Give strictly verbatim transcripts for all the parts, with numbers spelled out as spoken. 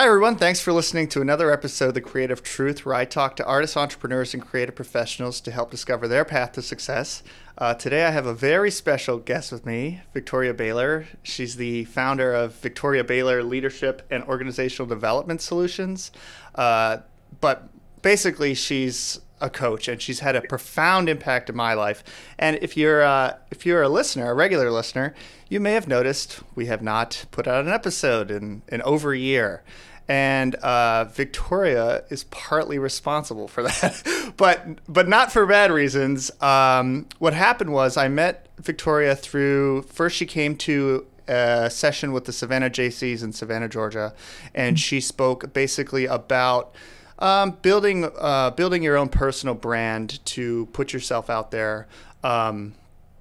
Hi, everyone. Thanks for listening to another episode of The Creative Truth, where I talk to artists, entrepreneurs, and creative professionals to help discover their path to success. Uh, today, I have a very special guest with me, Victoria Baylor. She's the founder of Victoria Baylor Leadership and Organizational Development Solutions. Uh, but basically, she's a coach, and she's had a profound impact in my life. And if you're uh, if you're a listener, a regular listener, you may have noticed we have not put out an episode in, in over a year. And uh, Victoria is partly responsible for that, but but not for bad reasons. Um, what happened was I met Victoria through, first she came to a session with the Savannah J Cs in Savannah, Georgia, and she spoke basically about Um, building uh, building your own personal brand to put yourself out there um,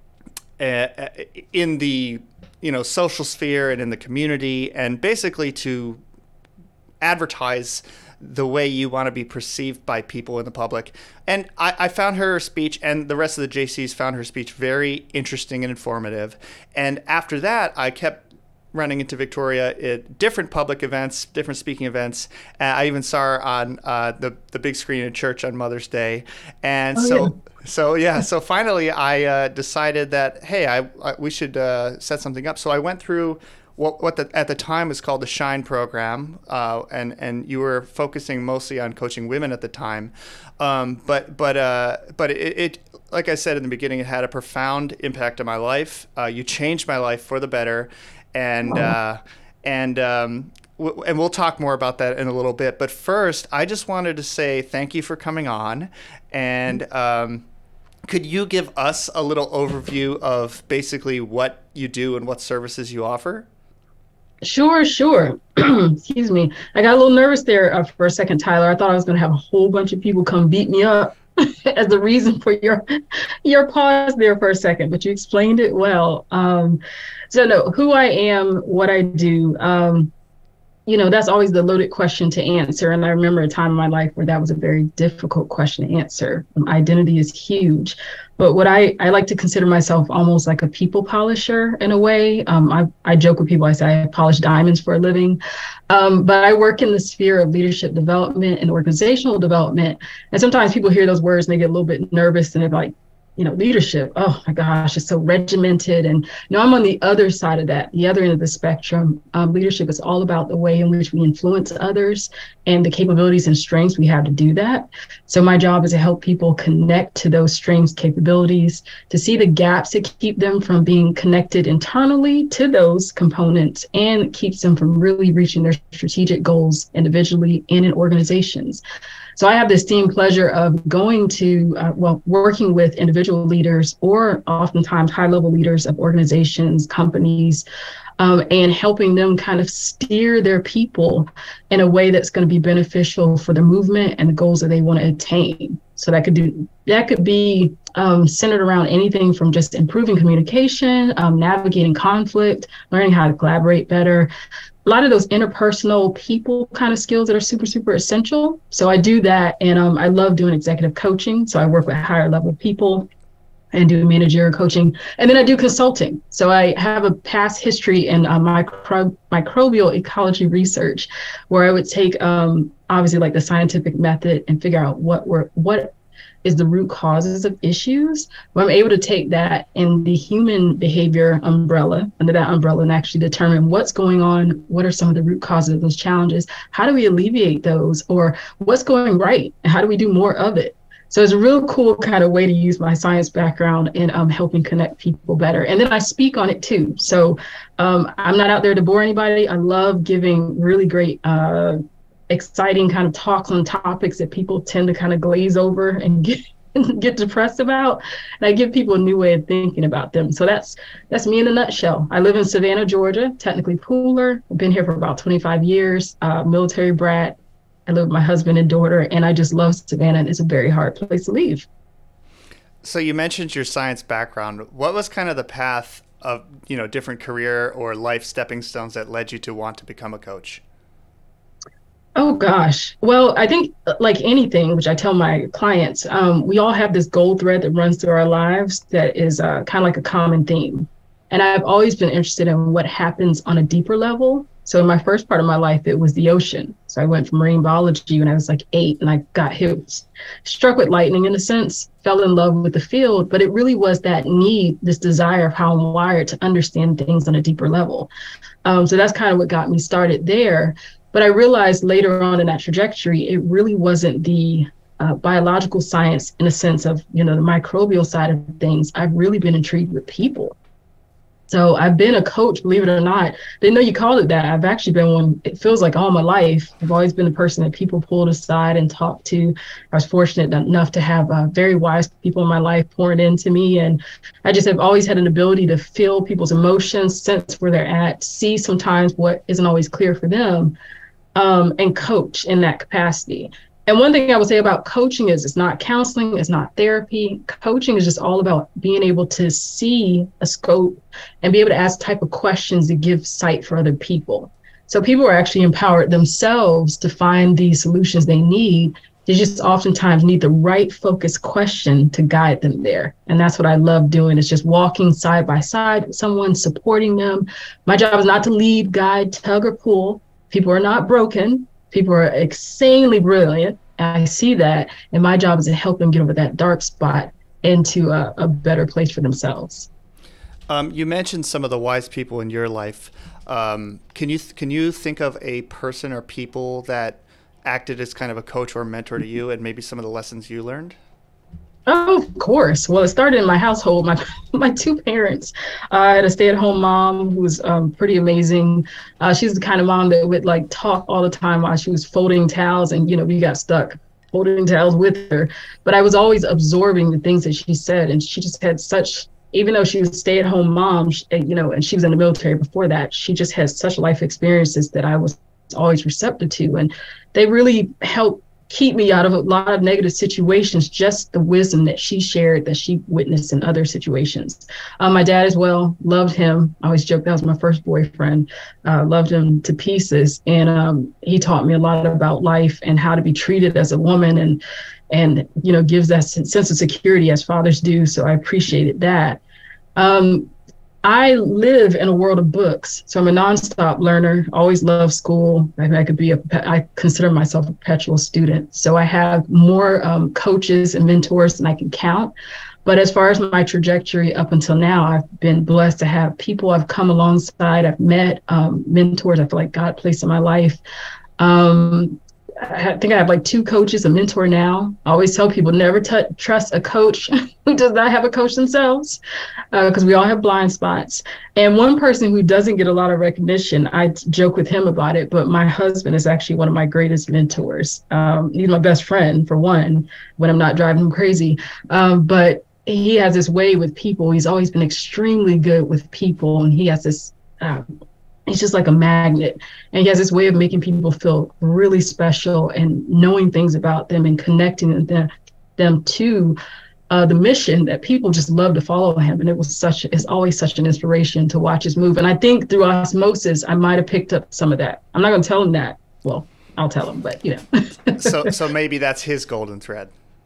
in the you know social sphere and in the community, and basically to advertise the way you want to be perceived by people in the public. And I, I found her speech, and the rest of the J Cs found her speech very interesting and informative. And after that, I kept running into Victoria at different public events, different speaking events. Uh, I even saw her on uh, the the big screen in church on Mother's Day, and Oh, so yeah. so yeah. So finally, I uh, decided that hey, I, I we should uh, set something up. So I went through what what the, at the time was called the Shine program, uh, and and you were focusing mostly on coaching women at the time, um, but but uh, but it. it like I said in the beginning, it had a profound impact on my life. Uh, you changed my life for the better. And uh, and um, w- and we'll talk more about that in a little bit. But first, I just wanted to say thank you for coming on. And um, could you give us a little overview of basically what you do and what services you offer? Sure, sure. Excuse me. I got a little nervous there uh, for a second, Tyler. I thought I was going to have a whole bunch of people come beat me up as the reason for your your pause there for a second, but you explained it well. Um, so no, who I am, what I do, um, you know, that's always the loaded question to answer. And I remember a time in my life where that was a very difficult question to answer. Um, identity is huge. But what I, I like to consider myself almost like a people polisher in a way. Um, I, I joke with people, I say I polish diamonds for a living. Um, but I work in the sphere of leadership development and organizational development. And sometimes people hear those words and they get a little bit nervous and they're like, you know, leadership, oh my gosh, it's so regimented. And, you know, I'm on the other side of that, the other end of the spectrum. Um, leadership is all about the way in which we influence others and the capabilities and strengths we have to do that. So my job is to help people connect to those strengths, capabilities, to see the gaps that keep them from being connected internally to those components and keeps them from really reaching their strategic goals individually and in organizations. So I have this esteemed pleasure of going to, uh, well, working with individual leaders or oftentimes high-level leaders of organizations, companies, um, and helping them kind of steer their people in a way that's going to be beneficial for the movement and the goals that they want to attain. So that could do that could be um, centered around anything from just improving communication, um, navigating conflict, learning how to collaborate better. A lot of those interpersonal people kind of skills that are super, super essential. So I do that. And um, I love doing executive coaching. So I work with higher level people and do managerial coaching. And then I do consulting. So I have a past history in uh, micro- microbial ecology research, where I would take um, obviously like the scientific method and figure out what were what is the root causes of issues. But I'm able to take that in the human behavior umbrella, under that umbrella, and actually determine what's going on, what are some of the root causes of those challenges, how do we alleviate those, or what's going right, and how do we do more of it? So it's a real cool kind of way to use my science background in um, helping connect people better. And then I speak on it too. So um, I'm not out there to bore anybody. I love giving really great uh, exciting kind of talks on topics that people tend to kind of glaze over and get get depressed about. And I give people a new way of thinking about them. So that's that's me in a nutshell. I live in Savannah, Georgia, technically Pooler. I've been here for about twenty-five years, uh, military brat. I live with my husband and daughter, and I just love Savannah, and it's a very hard place to leave. So you mentioned your science background. What was kind of the path of you know different career or life stepping stones that led you to want to become a coach? Oh gosh. Well, I think uh, like anything, which I tell my clients, um, we all have this gold thread that runs through our lives that is uh, kind of like a common theme. And I've always been interested in what happens on a deeper level So in my first part of my life, it was the ocean. So I went for marine biology when I was like eight, and I got hit, struck with lightning in a sense, fell in love with the field, but it really was that need, this desire of how I'm wired to understand things on a deeper level. Um, so that's kind of what got me started there. But I realized later on in that trajectory, it really wasn't the uh, biological science in a sense of, you know, the microbial side of things. I've really been intrigued with people. So I've been a coach, believe it or not. Didn't know you called it that. I've actually been one, it feels like all my life. I've always been the person that people pulled aside and talked to. I was fortunate enough to have uh, very wise people in my life pouring into me. And I just have always had an ability to feel people's emotions, sense where they're at, see sometimes what isn't always clear for them, um, and coach in that capacity. And one thing I would say about coaching is it's not counseling, it's not therapy. Coaching is just all about being able to see a scope and be able to ask type of questions that give sight for other people. So people are actually empowered themselves to find the solutions they need. They just oftentimes need the right focused question to guide them there. And that's what I love doing, is just walking side by side with someone, supporting them. My job is not to lead, guide, tug, or pull. People are not broken. People are insanely brilliant. I see that. And my job is to help them get over that dark spot into a, a better place for themselves. Um, you mentioned some of the wise people in your life. Um, can you can you think of a person or people that acted as kind of a coach or mentor to you, and maybe some of the lessons you learned? Oh, of course. Well, it started in my household. My my two parents. Uh, I had a stay-at-home mom who was um, pretty amazing. Uh, she's the kind of mom that would like talk all the time while she was folding towels, and you know we got stuck folding towels with her. But I was always absorbing the things that she said, and she just had such. Even though she was a stay-at-home mom, she, you know, and she was in the military before that, she just had such life experiences that I was always receptive to, and they really helped keep me out of a lot of negative situations, just the wisdom that she shared, that she witnessed in other situations. Um, my dad as well, loved him. I always joke that was my first boyfriend, uh, loved him to pieces. And um, he taught me a lot about life and how to be treated as a woman, and, and you know, gives that sense of security as fathers do. So I appreciated that. Um, I live in a world of books. So I'm a nonstop learner, always loved school. I, I could be a, I consider myself a perpetual student. So I have more um, coaches and mentors than I can count. But as far as my trajectory up until now, I've been blessed to have people I've come alongside. I've met um, mentors I feel like God placed in my life. Um, I think I have like two coaches, a mentor now. I always tell people never t- trust a coach who does not have a coach themselves, because uh, we all have blind spots. And one person who doesn't get a lot of recognition, I joke with him about it, but my husband is actually one of my greatest mentors. Um, he's my best friend, for one, when I'm not driving him crazy. Um, but he has this way with people. He's always been extremely good with people, and he has this uh, he's just like a magnet, and he has this way of making people feel really special and knowing things about them and connecting them, them to uh, the mission that people just love to follow him. And it was such, it's always such an inspiration to watch his move. And I think through osmosis, I might've picked up some of that. I'm not going to tell him that. Well, I'll tell him, but you know. so, so maybe that's his golden thread.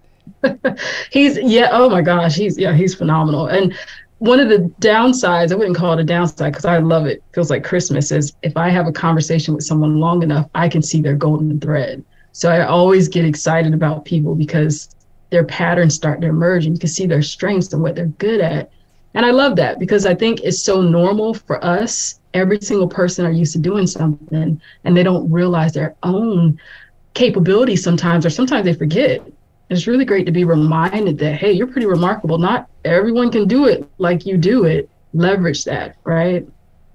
He's, yeah. Oh my gosh. He's, yeah, he's phenomenal. And one of the downsides, I wouldn't call it a downside because I love it, feels like Christmas, is if I have a conversation with someone long enough, I can see their golden thread. So I always get excited about people because their patterns start to emerge, and you can see their strengths and what they're good at. And I love that because I think it's so normal for us. Every single person are used to doing something, and they don't realize their own capabilities sometimes, or sometimes they forget. It's really great to be reminded that, hey, you're pretty remarkable. Not everyone can do it like you do it. Leverage that, right?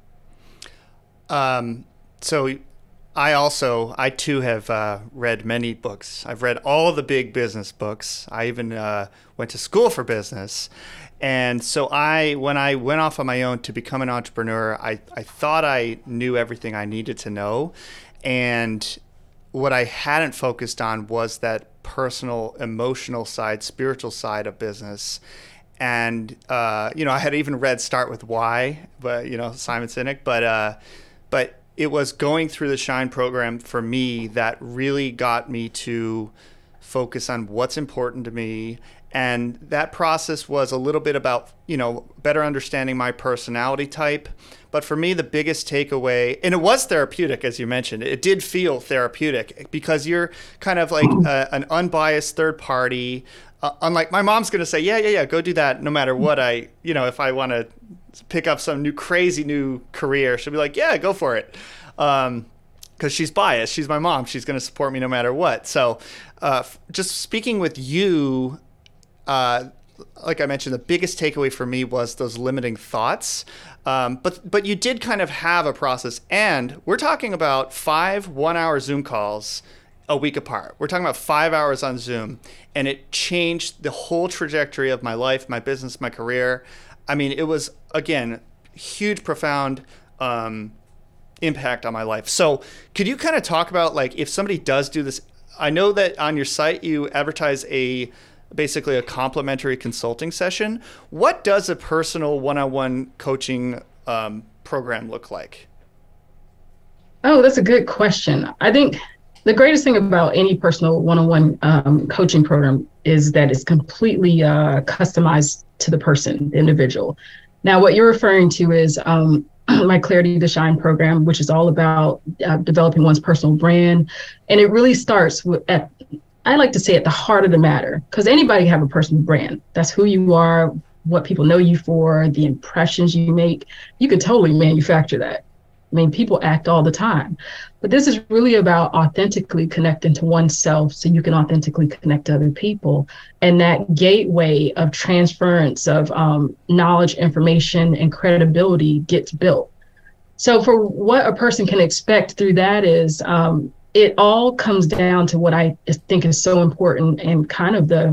Um, so I also, I too have uh, read many books. I've read all the big business books. I even uh, went to school for business. And so I, when I went off on my own to become an entrepreneur, I, I thought I knew everything I needed to know. And what I hadn't focused on was that personal, emotional side, spiritual side of business. And, uh, you know, I had even read Start With Why, but, you know, Simon Sinek, but, uh, but it was going through the Shine program for me that really got me to focus on what's important to me And that process was a little bit about, you know, better understanding my personality type. But for me, the biggest takeaway, and it was therapeutic, as you mentioned, it did feel therapeutic because you're kind of like a, an unbiased third party. Uh, unlike my mom's going to say, yeah, yeah, yeah, go do that no matter what I, you know, if I want to pick up some new crazy new career, she'll be like, yeah, go for it. Um, because she's biased. She's my mom. She's going to support me no matter what. So uh, just speaking with you, uh, like I mentioned, the biggest takeaway for me was those limiting thoughts. Um, but but you did kind of have a process. And we're talking about five one-hour Zoom calls a week apart. We're talking about five hours on Zoom. And it changed the whole trajectory of my life, my business, my career. I mean, it was, again, huge, profound um impact on my life. So could you kind of talk about, like, if somebody does do this, I know that on your site you advertise a basically a complimentary consulting session. What does a personal one-on-one coaching um, program look like? Oh, that's a good question. I think the greatest thing about any personal one-on-one um, coaching program is that it's completely uh, customized to the person, the individual. Now, what you're referring to is um, my Clarity to Shine program, which is all about uh, developing one's personal brand. And it really starts with, at, I like to say, at the heart of the matter, because anybody can have a personal brand. That's who you are, what people know you for, the impressions you make. You can totally manufacture that. I mean, people act all the time. But this is really about authentically connecting to oneself so you can authentically connect to other people. And that gateway of transference of um, knowledge, information, and credibility gets built. So for what a person can expect through that is, um, it all comes down to what I think is so important and kind of the,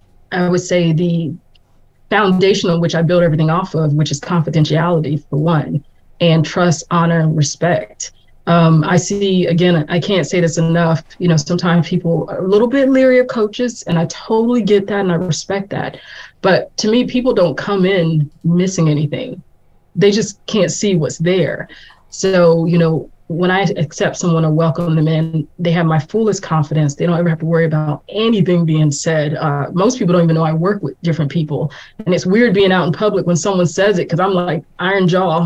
I would say, the foundation on which I build everything off of, which is confidentiality, for one, and trust, honor, and respect. Um, I see, again, I can't say this enough, you know, sometimes people are a little bit leery of coaches, and I totally get that and I respect that. But to me, people don't come in missing anything. They just can't see what's there. So, you know, when I accept someone or welcome them in, they have my fullest confidence. They don't ever have to worry about anything being said. Uh, most people don't even know I work with different people. And it's weird being out in public when someone says it, because I'm like iron jaw.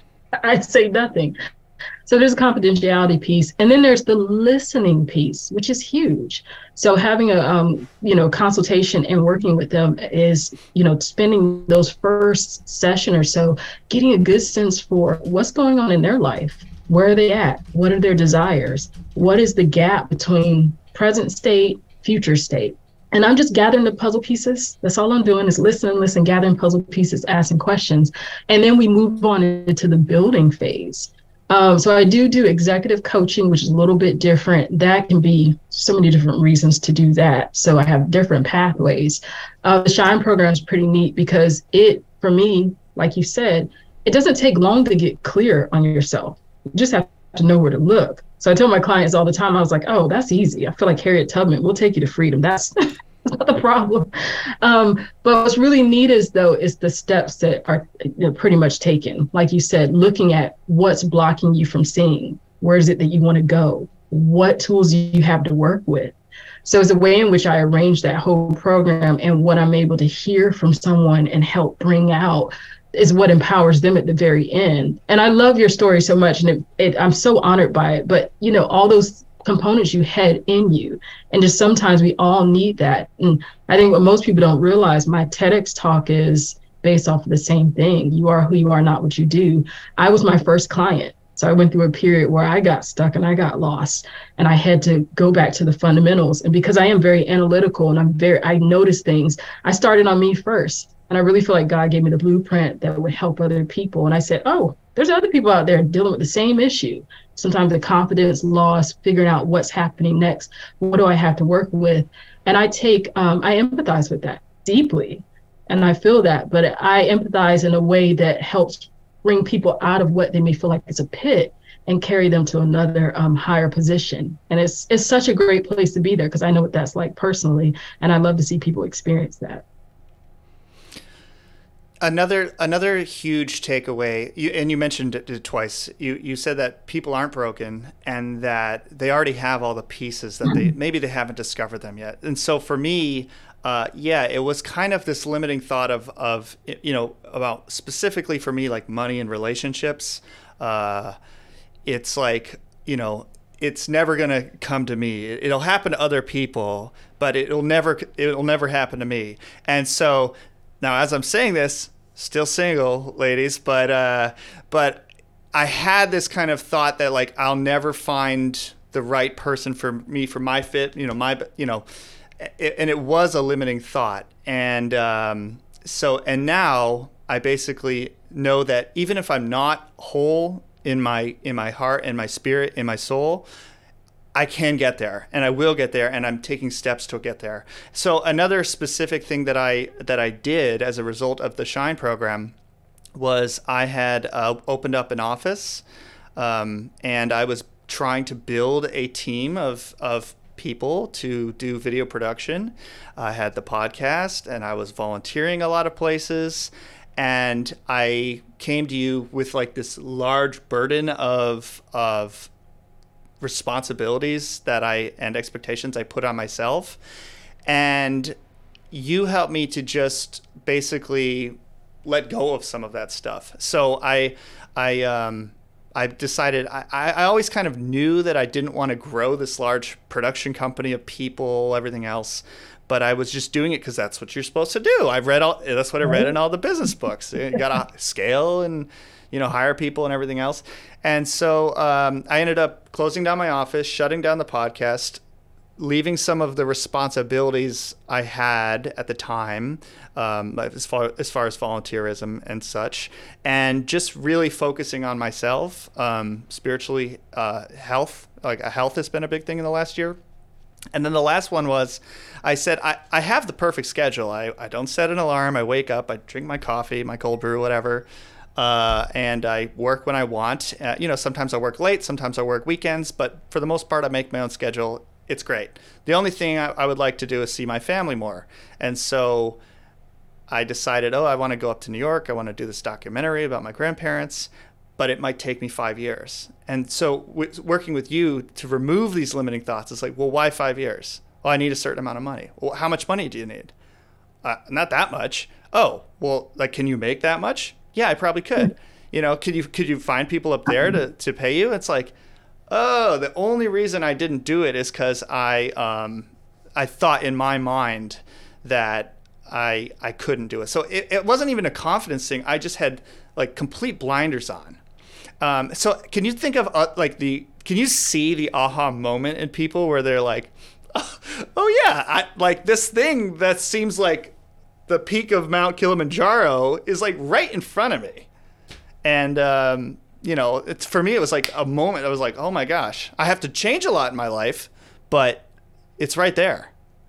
I say nothing. So there's a confidentiality piece. And then there's the listening piece, which is huge. So having a, um, you know, consultation and working with them is, you know, spending those first session or so, getting a good sense for what's going on in their life. Where are they at? What are their desires? What is the gap between present state, future state? And I'm just gathering the puzzle pieces. That's all I'm doing is listening, listen, gathering puzzle pieces, asking questions. And then we move on into the building phase. Um, so I do do executive coaching, which is a little bit different. That can be so many different reasons to do that. So I have different pathways. Uh, the Shine program is pretty neat because it, for me, like you said, it doesn't take long to get clear on yourself. You just have to know where to look. So I tell my clients all the time, I was like, oh, that's easy. I feel like Harriet Tubman, we'll take you to freedom. That's not the problem. Um, but what's really neat is, though, is the steps that are, you know, pretty much taken. Like you said, looking at what's blocking you from seeing. Where is it that you want to go? What tools you have to work with? So it's a way in which I arrange that whole program, and what I'm able to hear from someone and help bring out is what empowers them at the very end. And I love your story so much, and it, it, I'm so honored by it. But, you know, all those components you had in you, and just sometimes we all need that. And I think what most people don't realize, my TEDx talk is based off of the same thing. You are who you are, not what you do. I was my first client. So I went through a period where I got stuck and I got lost, and I had to go back to the fundamentals. And because I am very analytical and I'm very, I notice things, I started on me first. And I really feel like God gave me the blueprint that would help other people. And I said, oh, there's other people out there dealing with the same issue. Sometimes the confidence loss, figuring out what's happening next. What do I have to work with? And I take, um, I empathize with that deeply. And I feel that, but I empathize in a way that helps bring people out of what they may feel like it's a pit and carry them to another um, higher position. And it's it's such a great place to be there, because I know what that's like personally. And I love to see people experience that. Another another huge takeaway, you, and you mentioned it twice. You you said that people aren't broken, and that they already have all the pieces that they maybe they haven't discovered them yet. And so for me, uh, yeah, it was kind of this limiting thought of, of, you know, about specifically for me, like money and relationships. Uh, it's like, you know, it's never going to come to me. It'll happen to other people, but it'll never, it'll never happen to me. And so now as I'm saying this, still single, ladies, but, uh, but I had this kind of thought that like, I'll never find the right person for me, for my fit, you know, my, you know, it, and it was a limiting thought. And, um, so, and now I basically know that even if I'm not whole in my in my heart, in my spirit, in my soul, I can get there, and I will get there, and I'm taking steps to get there. So another specific thing that I that I did as a result of the Shine program was I had uh, opened up an office, um, and I was trying to build a team of of people to do video production. I had the podcast, and I was volunteering a lot of places. And I came to you with like this large burden of of responsibilities that I and expectations I put on myself. And you helped me to just basically let go of some of that stuff. So I I um I decided I, I always kind of knew that I didn't want to grow this large production company of people, everything else. But I was just doing it because that's what you're supposed to do. I read all that's what I read in all the business books. You got to scale and, you know, hire people and everything else. And so um, I ended up closing down my office, shutting down the podcast, leaving some of the responsibilities I had at the time, um, as far as far as volunteerism and such, and just really focusing on myself, um, spiritually, uh, health. Like health has been a big thing in the last year. And then the last one was, I said, I, I have the perfect schedule. I, I don't set an alarm. I wake up, I drink my coffee, my cold brew, whatever. Uh, and I work when I want. Uh, you know, sometimes I work late, sometimes I work weekends, but for the most part, I make my own schedule. It's great. The only thing I, I would like to do is see my family more. And so I decided, oh, I want to go up to New York. I want to do this documentary about my grandparents, but it might take me five years. And so w- working with you to remove these limiting thoughts, it's like, well, why five years? Well, I need a certain amount of money. Well, how much money do you need? Uh, not that much. Oh, well, like, can you make that much? Yeah, I probably could. You know, could you could you find people up there to, to pay you? It's like, oh, the only reason I didn't do it is because I um I thought in my mind that I I couldn't do it. So it, it wasn't even a confidence thing. I just had like complete blinders on. Um, so can you think of uh, like the, can you see the aha moment in people where they're like, oh, oh yeah, I, like this thing that seems like the peak of Mount Kilimanjaro is like right in front of me. And, um, you know, it's, for me, it was like a moment. I was like, oh my gosh, I have to change a lot in my life, but it's right there.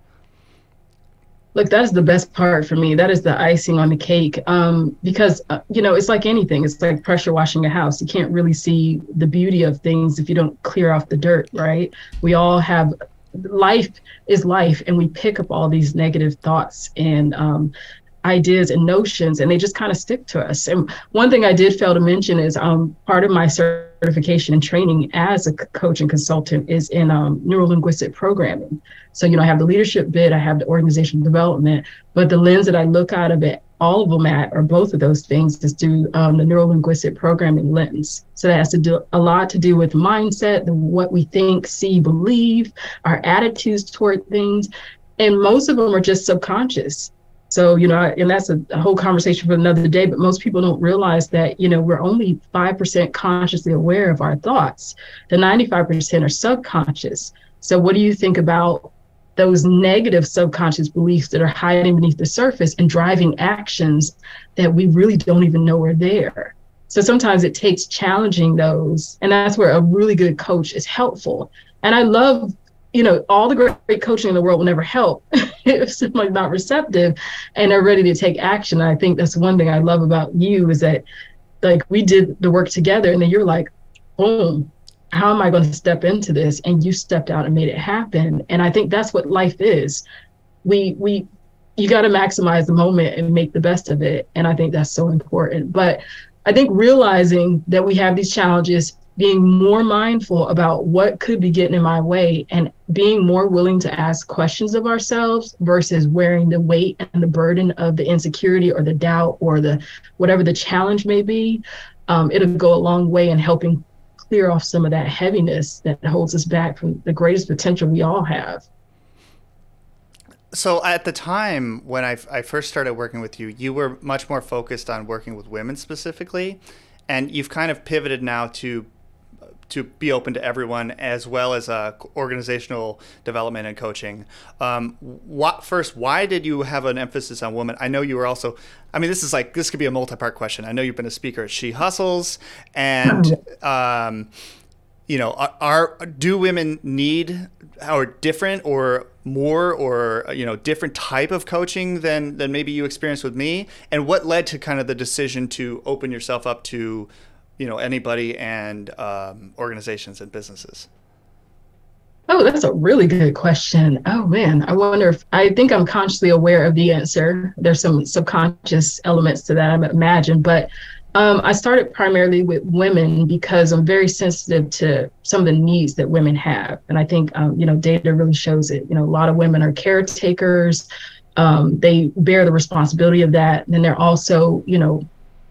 Look, that is the best part for me. That is the icing on the cake. Um, because, uh, you know, it's like anything. It's like pressure washing a house. You can't really see the beauty of things if you don't clear off the dirt, right? We all have, life is life, and we pick up all these negative thoughts and um, ideas and notions, and they just kind of stick to us. And one thing I did fail to mention is um, part of my certification and training as a coach and consultant is in um, neuro-linguistic programming. So, you know, I have the leadership bit, I have the organizational development, but the lens that I look out of it, all of them at, or both of those things, is through um, the neuro-linguistic programming lens. So that has to do a lot to do with mindset, the, what we think, see, believe, our attitudes toward things. And most of them are just subconscious. So, you know, and that's a, a whole conversation for another day, but most people don't realize that, you know, we're only five percent consciously aware of our thoughts. The ninety-five percent are subconscious. So what do you think about those negative subconscious beliefs that are hiding beneath the surface and driving actions that we really don't even know are there? So sometimes it takes challenging those, and that's where a really good coach is helpful. And I love, you know, all the great, great coaching in the world will never help if someone's not receptive and are ready to take action. And I think that's one thing I love about you is that, like, we did the work together, and then you're like, boom, how am I going to step into this? And you stepped out and made it happen. And I think that's what life is. We, we, you got to maximize the moment and make the best of it. And I think that's so important. But I think realizing that we have these challenges being more mindful about what could be getting in my way and being more willing to ask questions of ourselves versus wearing the weight and the burden of the insecurity or the doubt or the whatever the challenge may be. Um, it'll go a long way in helping clear off some of that heaviness that holds us back from the greatest potential we all have. So at the time when I, I first started working with you, you were much more focused on working with women specifically, and you've kind of pivoted now to to be open to everyone, as well as uh, organizational development and coaching. Um, what first? Why did you have an emphasis on women? I know you were also. I mean, this is like this could be a multi-part question. I know you've been a speaker at She Hustles, and um, you know, are, are do women need or different or more or you know different type of coaching than than maybe you experienced with me? And what led to kind of the decision to open yourself up to you know anybody and um, organizations and businesses? Oh, that's a really good question. Oh man, I wonder if I think I'm consciously aware of the answer. There's some subconscious elements to that, I imagine, but um, I started primarily with women because I'm very sensitive to some of the needs that women have, and I think um, you know data really shows it. You know, a lot of women are caretakers. Um, they bear the responsibility of that, and then they're also you know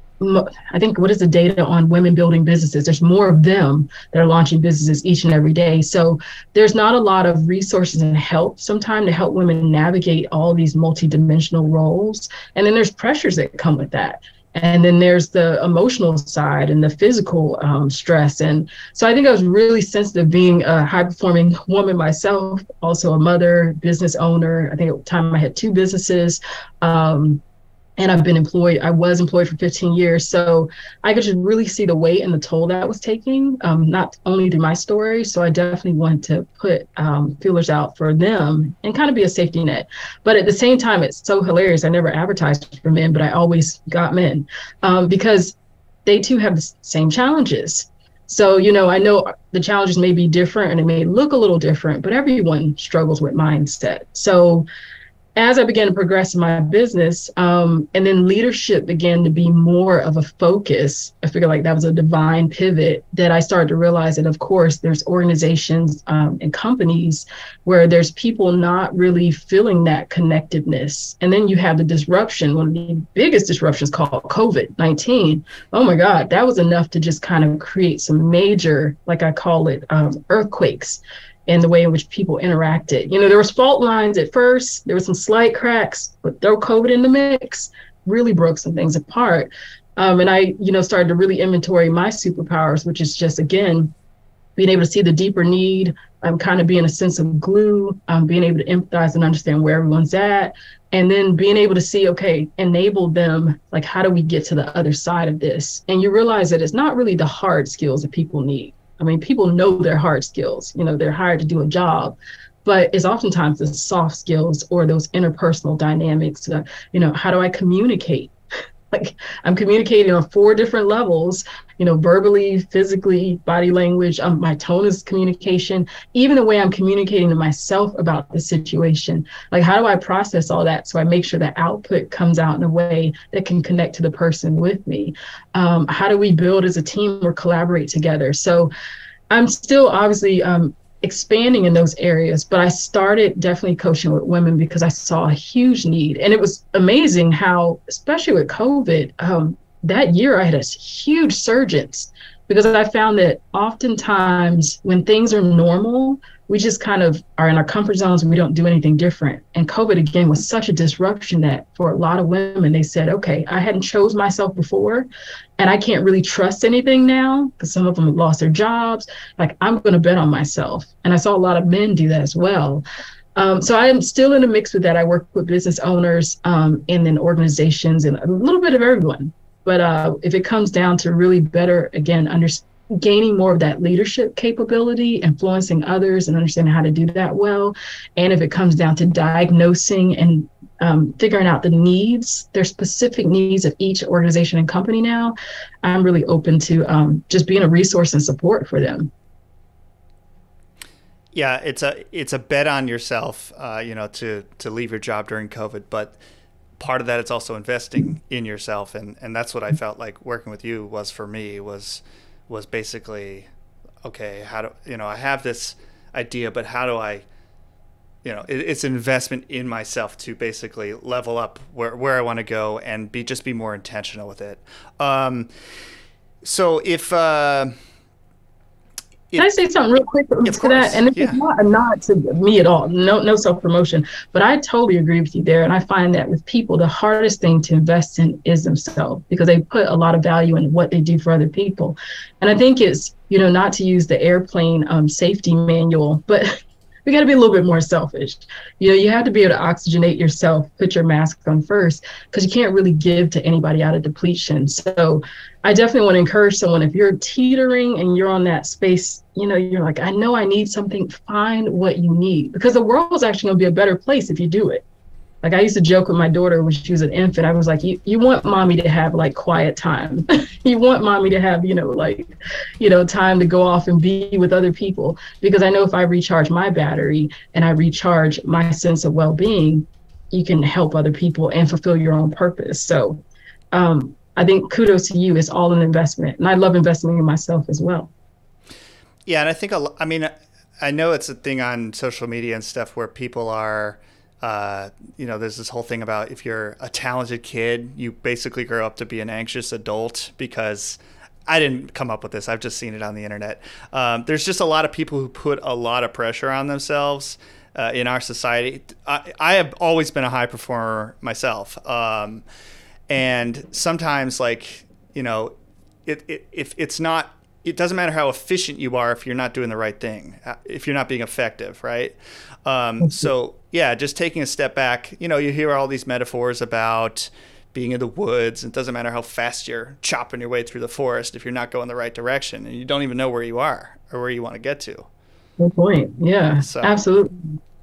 I think what is the data on women building businesses? There's more of them that are launching businesses each and every day. So there's not a lot of resources and help sometimes to help women navigate all these multidimensional roles. And then there's pressures that come with that. And then there's the emotional side and the physical um, stress. And so I think I was really sensitive being a high performing woman myself, also a mother, business owner. I think at the time I had two businesses. Um, And I've been employed, I was employed for fifteen years. So I could just really see the weight and the toll that I was taking, um, not only through my story. So I definitely wanted to put um, feelers out for them and kind of be a safety net. But at the same time, it's so hilarious. I never advertised for men, but I always got men um, because they too have the same challenges. So, you know, I know the challenges may be different and it may look a little different, but everyone struggles with mindset. So as I began to progress in my business, um, and then leadership began to be more of a focus, I figured like that was a divine pivot that I started to realize that, of course, there's organizations um, and companies where there's people not really feeling that connectiveness. And then you have the disruption, one of the biggest disruptions called COVID nineteen. Oh my God, that was enough to just kind of create some major, like I call it, um, earthquakes and the way in which people interacted. You know, there was fault lines at first, there was some slight cracks, but throw COVID in the mix, really broke some things apart. Um, and I, you know, started to really inventory my superpowers, which is just, again, being able to see the deeper need, um, kind of being a sense of glue, um, being able to empathize and understand where everyone's at, and then being able to see, okay, enable them, like, how do we get to the other side of this? And you realize that it's not really the hard skills that people need. I mean, people know their hard skills, you know, they're hired to do a job, but it's oftentimes the soft skills or those interpersonal dynamics. Uh, you know, how do I communicate? Like I'm communicating on four different levels, you know, verbally, physically, body language. Um, my tone is communication, even the way I'm communicating to myself about the situation. Like, how do I process all that so I make sure the output comes out in a way that can connect to the person with me? Um, how do we build as a team or collaborate together? So I'm still obviously um, expanding in those areas, but I started definitely coaching with women because I saw a huge need. And it was amazing how, especially with COVID, um, that year I had a huge surgence because I found that oftentimes when things are normal, we just kind of are in our comfort zones and we don't do anything different. And COVID, again, was such a disruption that for a lot of women, they said, okay, I hadn't chose myself before and I can't really trust anything now because some of them have lost their jobs. Like, I'm going to bet on myself. And I saw a lot of men do that as well. Um, so I am still in a mix with that. I work with business owners um, and then organizations and a little bit of everyone. But uh, if it comes down to really better, again, understanding, gaining more of that leadership capability, influencing others and understanding how to do that well. And if it comes down to diagnosing and um, figuring out the needs, their specific needs of each organization and company now, I'm really open to um, just being a resource and support for them. Yeah, it's a it's a bet on yourself, uh, you know, to to leave your job during COVID, but part of that it's also investing in yourself, and and that's what I felt like working with you was for me was was basically, okay, how do, you know, I have this idea, but how do I, you know, it, it's an investment in myself to basically level up where, where I want to go and be, just be more intentional with it. Um, so if, uh, Can I say something real quick to Of course, that? And this yeah. is not a nod to me at all. No, no self-promotion. But I totally agree with you there. And I find that with people, the hardest thing to invest in is themselves, because they put a lot of value in what they do for other people. And I think it's, you know, not to use the airplane um, safety manual, but we got to be a little bit more selfish. You know, you have to be able to oxygenate yourself, put your mask on first, because you can't really give to anybody out of depletion. So I definitely want to encourage someone, if you're teetering and you're on that space, you know, you're like, I know I need something, find what you need, because the world is actually going to be a better place if you do it. Like I used to joke with my daughter when she was an infant. I was like, you, you want mommy to have like quiet time. You want mommy to have, you know, like, you know, time to go off and be with other people. Because I know if I recharge my battery and I recharge my sense of well-being, you can help other people and fulfill your own purpose. So um, I think kudos to you. It's all an investment. And I love investing in myself as well. Yeah. And I think, a lo- I mean, I know it's a thing on social media and stuff where people are, Uh, you know, there's this whole thing about if you're a talented kid, you basically grow up to be an anxious adult, because I didn't come up with this. I've just seen it on the internet. Um, there's just a lot of people who put a lot of pressure on themselves uh, in our society. I, I have always been a high performer myself. Um, and sometimes, like, you know, it, it, if it's not, it doesn't matter how efficient you are if you're not doing the right thing, if you're not being effective, right? Um, so, yeah, just taking a step back, you know, you hear all these metaphors about being in the woods. It doesn't matter how fast you're chopping your way through the forest if you're not going the right direction and you don't even know where you are or where you want to get to. Good point. Yeah, So, absolutely.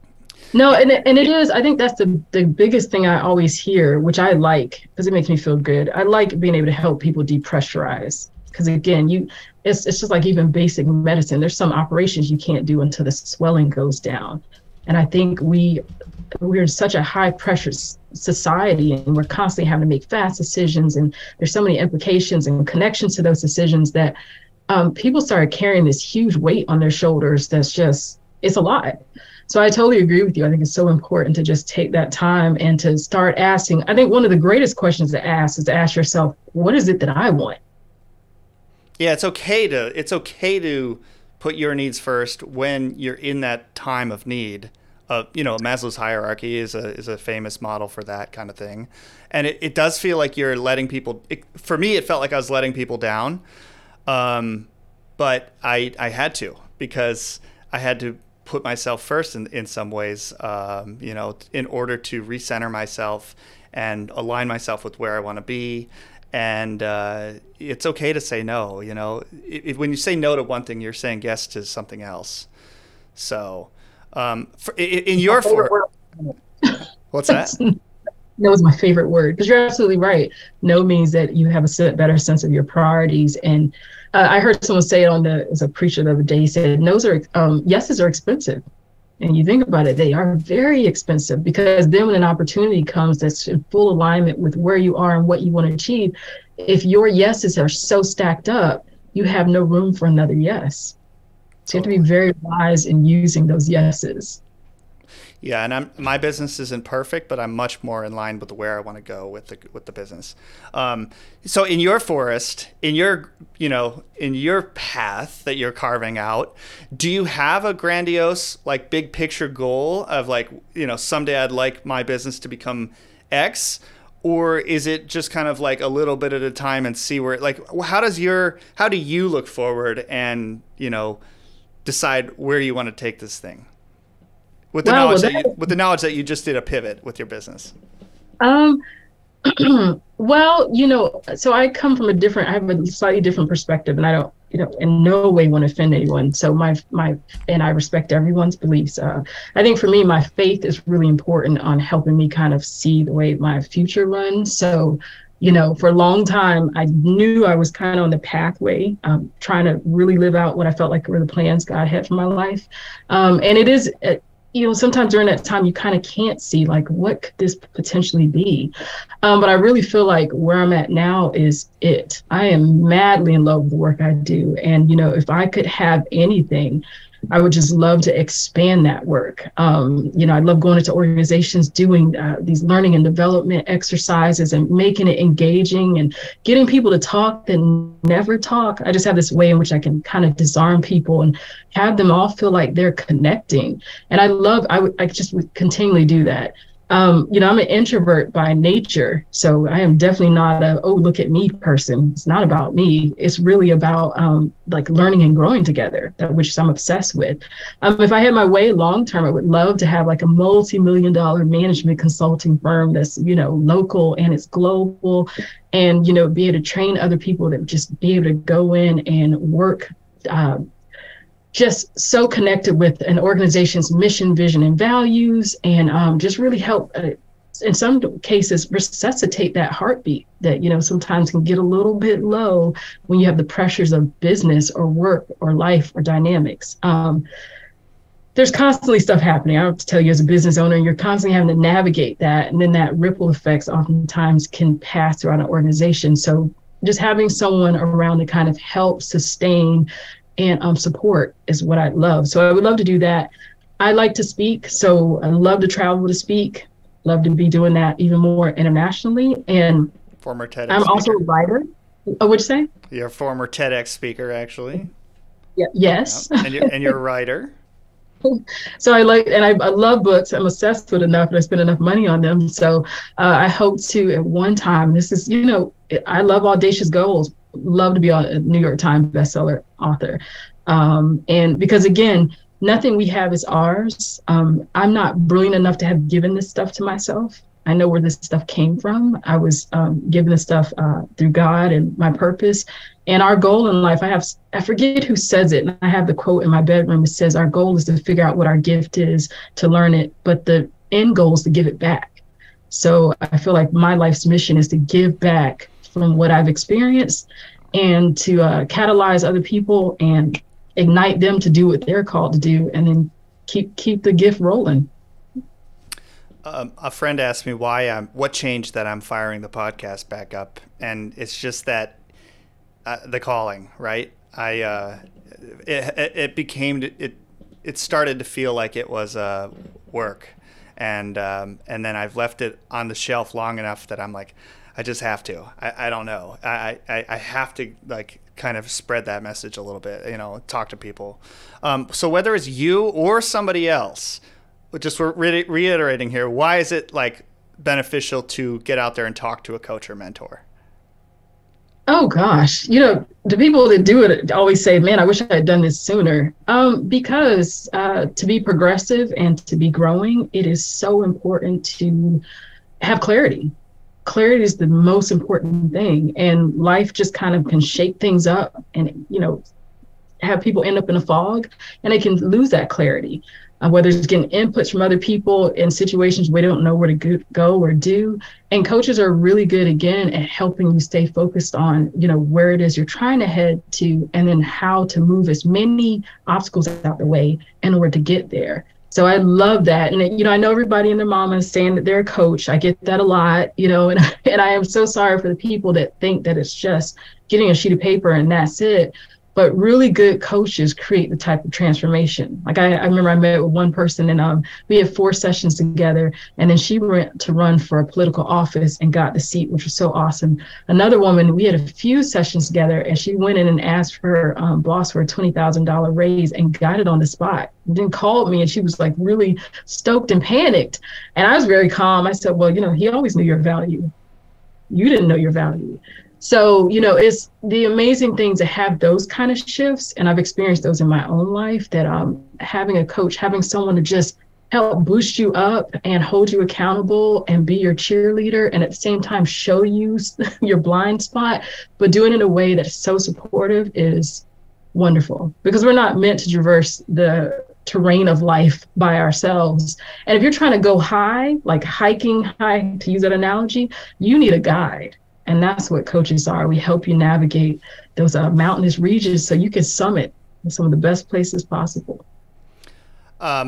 No, and it, and it is, I think that's the, the biggest thing I always hear, which I like because it makes me feel good. I like being able to help people depressurize, because again, you it's it's just like even basic medicine. There's some operations you can't do until the swelling goes down. And I think we we're in such a high pressure society, and we're constantly having to make fast decisions, and there's so many implications and connections to those decisions that um, people started carrying this huge weight on their shoulders. That's just, it's a lot. So I totally agree with you. I think it's so important to just take that time and to start asking. I think one of the greatest questions to ask is to ask yourself, what is it that I want? Yeah, it's okay to it's okay to put your needs first when you're in that time of need. Uh, you know, Maslow's hierarchy is a is a famous model for that kind of thing, and it, it does feel like you're letting people. It, for me, it felt like I was letting people down, um, but I I had to, because I had to put myself first in in some ways. Um, you know, in order to recenter myself and align myself with where I want to be. And uh, it's okay to say no. You know, if, when you say no to one thing, you're saying yes to something else. So, um, for, in, in your for, what's that? No is my favorite word, because you're absolutely right. No means that you have a better sense of your priorities. And uh, I heard someone say it on the as a preacher the other day. He said, "No's are um, yeses are expensive." And you think about it, they are very expensive, because then when an opportunity comes that's in full alignment with where you are and what you want to achieve, if your yeses are so stacked up, you have no room for another yes. So you have to be very wise in using those yeses. Yeah, and I'm, my business isn't perfect, but I'm much more in line with where I want to go with the with the business. Um, so in your forest, in your you know in your path that you're carving out, do you have a grandiose, like, big picture goal of, like, you know, someday I'd like my business to become X, or is it just kind of like a little bit at a time and see where, like, how does your how do you look forward and, you know, decide where you want to take this thing? With the, Well, knowledge well, that you, with the knowledge that you just did a pivot with your business. Um, well, you know, so I come from a different, I have a slightly different perspective, and I don't, you know, in no way want to offend anyone. So my, my, and I respect everyone's beliefs. Uh, I think for me, my faith is really important on helping me kind of see the way my future runs. So, you know, for a long time, I knew I was kind of on the pathway, um, trying to really live out what I felt like were the plans God had for my life. Um, and it is, you know, sometimes during that time, you kind of can't see like, what could this potentially be? Um, but I really feel like where I'm at now is it. I am madly in love with the work I do. And, you know, if I could have anything, I would just love to expand that work. Um, you know, I love going into organizations, doing uh, these learning and development exercises and making it engaging and getting people to talk that never talk. I just have this way in which I can kind of disarm people and have them all feel like they're connecting. And I love, I would, I just would continually do that. Um, you know, I'm an introvert by nature, so I am definitely not a, oh, look at me person. It's not about me. It's really about um, like learning and growing together, that which I'm obsessed with. Um, if I had my way long term, I would love to have like a multi-million dollar management consulting firm that's, you know, local and it's global, and, you know, be able to train other people that just be able to go in and work uh, just so connected with an organization's mission, vision, and values, and um, just really help, uh, in some cases, resuscitate that heartbeat that, you know, sometimes can get a little bit low when you have the pressures of business or work or life or dynamics. Um, there's constantly stuff happening. I have to tell you, as a business owner, you're constantly having to navigate that, and then that ripple effects oftentimes can pass throughout an organization. So just having someone around to kind of help sustain and um, support is what I love. So I would love to do that. I like to speak, so I love to travel to speak. Love to be doing that even more internationally. And former TEDx I'm speaker. also a writer. Oh, what'd you say? You're a former TEDx speaker, actually. Yeah. Yes. Yeah. And you're and you're a writer. So I like, and I, I love books. I'm obsessed with enough, and I spend enough money on them. So uh, I hope to, at one time, this is, you know, I love audacious goals. Love to be a New York Times bestseller author. Um, and because again, nothing we have is ours. Um, I'm not brilliant enough to have given this stuff to myself. I know where this stuff came from. I was um, given this stuff uh, through God and my purpose. And our goal in life, I have, I forget who says it, and I have the quote in my bedroom. It says, our goal is to figure out what our gift is, to learn it, but the end goal is to give it back. So I feel like my life's mission is to give back from what I've experienced, and to uh, catalyze other people and ignite them to do what they're called to do, and then keep keep the gift rolling. Um, a friend asked me why I'm, what changed that I'm firing the podcast back up, and it's just that uh, the calling, right? I uh, it, it became it it started to feel like it was uh, work, and um, and then I've left it on the shelf long enough that I'm like, I just have to. I, I don't know. I, I, I have to like kind of spread that message a little bit, you know, talk to people. Um, so whether it's you or somebody else, just re- reiterating here, why is it like beneficial to get out there and talk to a coach or mentor? Oh gosh, you know, the people that do it always say, man, I wish I had done this sooner. Um, because uh, to be progressive and to be growing, it is so important to have clarity. Clarity is the most important thing, and life just kind of can shake things up and, you know, have people end up in a fog, and they can lose that clarity, uh, whether it's getting inputs from other people in situations where they don't know where to go or do. And coaches are really good, again, at helping you stay focused on, you know, where it is you're trying to head to, and then how to move as many obstacles out the way in order to get there. So I love that. And, you know, I know everybody and their mama is saying that they're a coach. I get that a lot, you know, and, and I am so sorry for the people that think that it's just getting a sheet of paper and that's it. But really good coaches create the type of transformation. Like I, I remember I met with one person, and um, we had four sessions together, and then she went to run for a political office and got the seat, which was so awesome. Another woman, we had a few sessions together, and she went in and asked her um, boss for a twenty thousand dollars raise and got it on the spot. And then called me, and she was like really stoked and panicked. And I was very calm. I said, well, you know, he always knew your value. You didn't know your value. So, you know, it's the amazing thing to have those kind of shifts. And I've experienced those in my own life, that um, having a coach, having someone to just help boost you up and hold you accountable and be your cheerleader, and at the same time show you your blind spot, but doing it in a way that is so supportive, is wonderful, because we're not meant to traverse the terrain of life by ourselves. And if you're trying to go high, like hiking high, to use that analogy, you need a guide. And that's what coaches are. We help you navigate those uh, mountainous regions so you can summit in some of the best places possible. Um,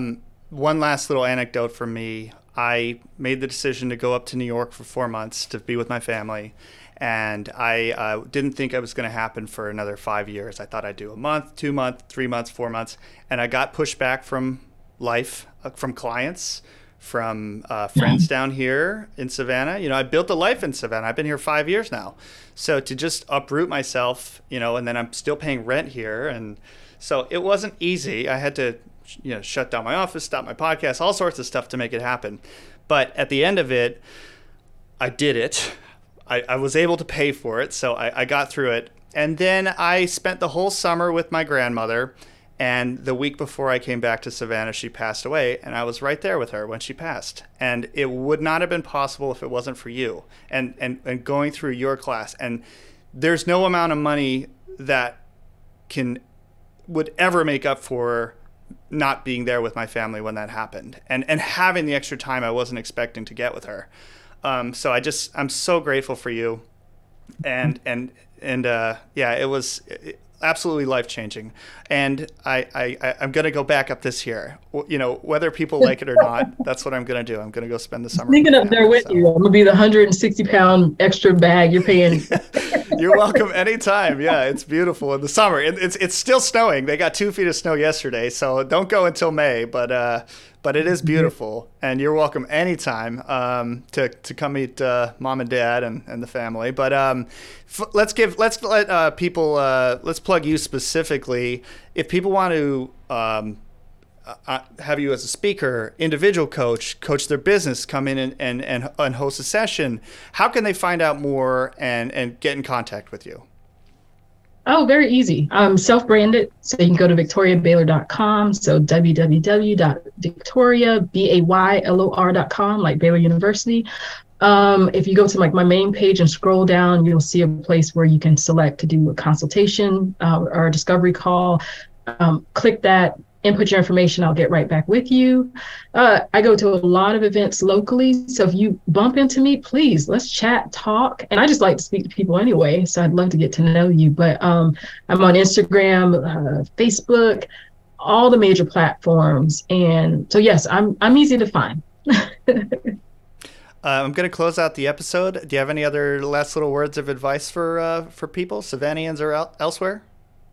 one last little anecdote from me. I made the decision to go up to New York for four months to be with my family. And I uh, didn't think it was going to happen for another five years. I thought I'd do a month, two months, three months, four months. And I got pushback from life, uh, from clients, from uh, friends down here in Savannah. You know, I built a life in Savannah. I've been here five years now. So to just uproot myself, you know, and then I'm still paying rent here. And so it wasn't easy. I had to, you know, shut down my office, stop my podcast, all sorts of stuff to make it happen. But at the end of it, I did it. I, I was able to pay for it. So I, I got through it. And then I spent the whole summer with my grandmother. And the week before I came back to Savannah, she passed away, and I was right there with her when she passed. And it would not have been possible if it wasn't for you and, and, and going through your class. And there's no amount of money that can would ever make up for not being there with my family when that happened, and and having the extra time I wasn't expecting to get with her. Um, so I just I'm so grateful for you, and and and uh, yeah, it was. It, absolutely life-changing. And I, I, I'm going to go back up this year. You know, whether people like it or not, that's what I'm going to do. I'm going to go spend the summer. Sneaking up there with so. you. I'm going to be the one hundred sixty pound extra bag you're paying. You're welcome anytime. Yeah, it's beautiful in the summer. It, it's it's still snowing. They got two feet of snow yesterday, so don't go until May. But uh, but it is beautiful, and you're welcome anytime um, to to come meet uh, mom and dad and, and the family. But um, f- let's give let's let uh, people uh, let's plug you specifically. If people want to um, uh, have you as a speaker, individual coach, coach their business, come in and, and, and, and host a session, how can they find out more and, and get in contact with you? Oh, very easy. I'm self-branded, so you can go to victoria baylor dot com. So w w w dot victoria baylor dot com, like Baylor University. Um, if you go to like my main page and scroll down, you'll see a place where you can select to do a consultation uh, or a discovery call. Um, click that, input your information. I'll get right back with you. Uh, I go to a lot of events locally. So if you bump into me, please, let's chat, talk. And I just like to speak to people anyway. So I'd love to get to know you. But um, I'm on Instagram, uh, Facebook, all the major platforms. And so, yes, I'm I'm easy to find. uh, I'm going to close out the episode. Do you have any other last little words of advice for uh, for people, Savannahans or el- elsewhere?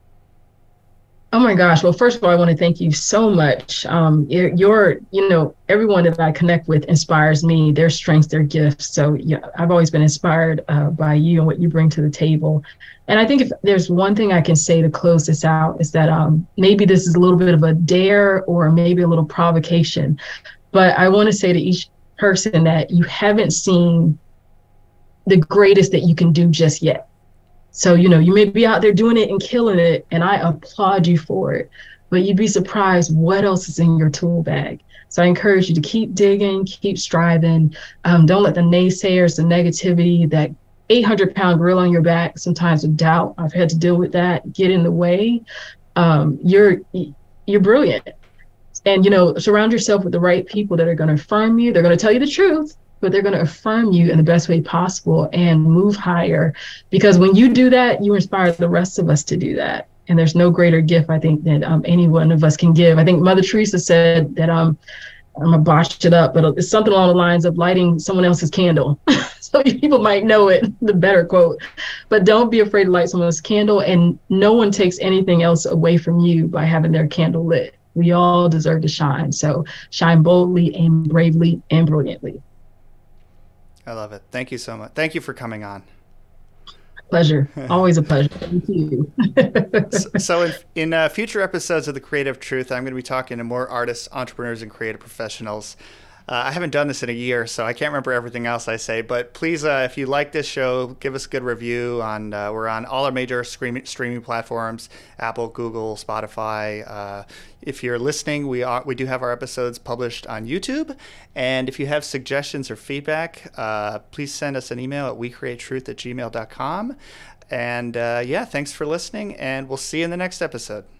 Oh my gosh. Well, first of all, I want to thank you so much. Um, you're, you're, you know, everyone that I connect with inspires me, their strengths, their gifts. So yeah, I've always been inspired uh, by you and what you bring to the table. And I think if there's one thing I can say to close this out is that um, maybe this is a little bit of a dare or maybe a little provocation, but I want to say to each person that you haven't seen the greatest that you can do just yet. So, you know, you may be out there doing it and killing it, and I applaud you for it, but you'd be surprised what else is in your tool bag. So I encourage you to keep digging, keep striving. Um, don't let the naysayers, the negativity, that eight hundred pound gorilla on your back, sometimes with doubt, I've had to deal with that, get in the way. Um, you're, you're brilliant. And, you know, surround yourself with the right people that are going to affirm you. They're going to tell you the truth, but they're going to affirm you in the best way possible and move higher. Because when you do that, you inspire the rest of us to do that. And there's no greater gift, I think, that um, any one of us can give. I think Mother Teresa said that, um, I'm going to botch it up, but it's something along the lines of lighting someone else's candle. So people might know it, the better quote. But don't be afraid to light someone else's candle. And no one takes anything else away from you by having their candle lit. We all deserve to shine. So shine boldly and bravely and brilliantly. I love it. Thank you so much. Thank you for coming on. Pleasure. Always a pleasure. Thank you. so so in, in uh, future episodes of The Creative Truth, I'm going to be talking to more artists, entrepreneurs, and creative professionals. Uh, I haven't done this in a year, so I can't remember everything else I say. But please, uh, if you like this show, give us a good review. On uh, we're on all our major streaming streaming platforms: Apple, Google, Spotify. Uh, if you're listening, we are we do have our episodes published on YouTube. And if you have suggestions or feedback, uh, please send us an email at we create truth at gmail dot com. And uh, yeah, thanks for listening, and we'll see you in the next episode.